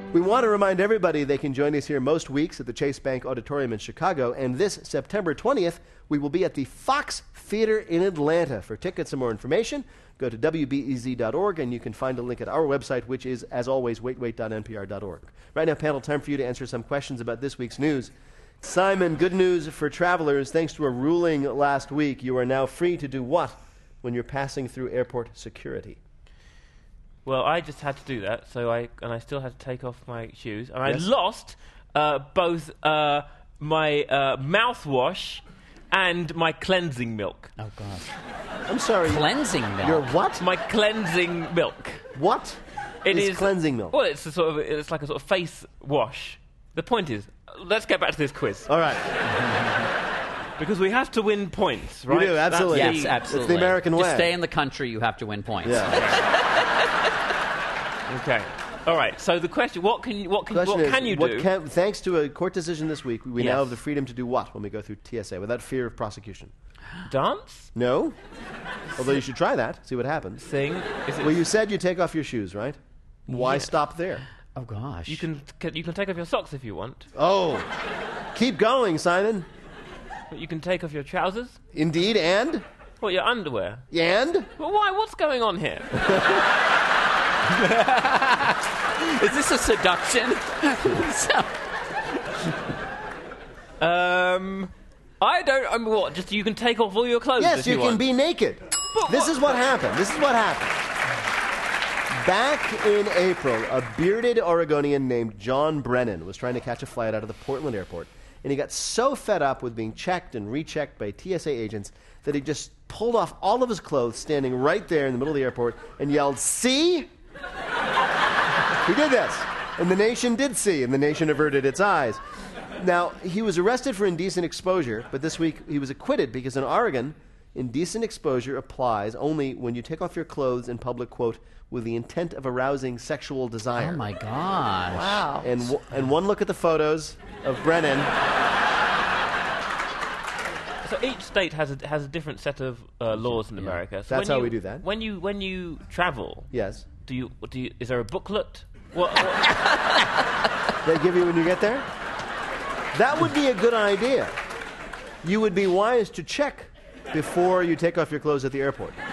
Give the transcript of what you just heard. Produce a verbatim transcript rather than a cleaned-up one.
We want to remind everybody they can join us here most weeks at the Chase Bank Auditorium in Chicago, and this September twentieth, we will be at the Fox Theater in Atlanta. For tickets and more information, go to W B E Z dot org, and you can find a link at our website, which is, as always, wait wait dot N P R dot org. Right now, panel, time for you to answer some questions about this week's news. Simon, good news for travelers. Thanks to a ruling last week, you are now free to do what when you're passing through airport security? Well, I just had to do that, so I and I still had to take off my shoes, and Yes. I lost uh, both uh, my uh, mouthwash and my cleansing milk. Oh, God. I'm sorry. Cleansing milk? Your what? My cleansing milk. What It is is cleansing milk? Well, it's a sort of it's like a sort of face wash. The point is, let's get back to this quiz All right. because we have to win points, right? do, absolutely. That's Yes, the- absolutely. It's the American Just way. stay in the country, you have to win points. Yeah. Okay. All right. So the question: What can you? What can? Question What is, can you what do? Can, thanks to a court decision this week, we Yes. now have the freedom to do what when we go through T S A without fear of prosecution? Dance? No? Although you should try that, see what happens. Sing? Is it? Well, you said you take off your shoes, right? Why Yeah. stop there? Oh, gosh. You can you can take off your socks if you want, Oh, keep going, Simon. but you can take off your trousers. Indeed, and? What, your underwear? And? Well, why? What's going on here? Is this a seduction? So- um, I don't. I mean, what? Just you can take off all your clothes. Yes, if you you, can want. be naked. But This what- is what happened. This is what happened. Back in April, a bearded Oregonian named John Brennan was trying to catch a flight out of the Portland airport, and he got so fed up with being checked and rechecked by T S A agents that he just pulled off all of his clothes, standing right there in the middle of the airport, and yelled, "See?" He did this, and the nation did see, and the nation averted its eyes. Now, he was arrested for indecent exposure, but this week he was acquitted because in Oregon, indecent exposure applies only when you take off your clothes in public, quote, with the intent of arousing sexual desire. Oh, my gosh. Wow. And, w- and one look at the photos of Brennan. So each state has a, has a different set of uh, laws in America. So That's when how you- we do that. When you when you travel, Yes. do you do you, is there a booklet? What, what, They give you when you get there? That would be a good idea. You would be wise to check before you take off your clothes at the airport.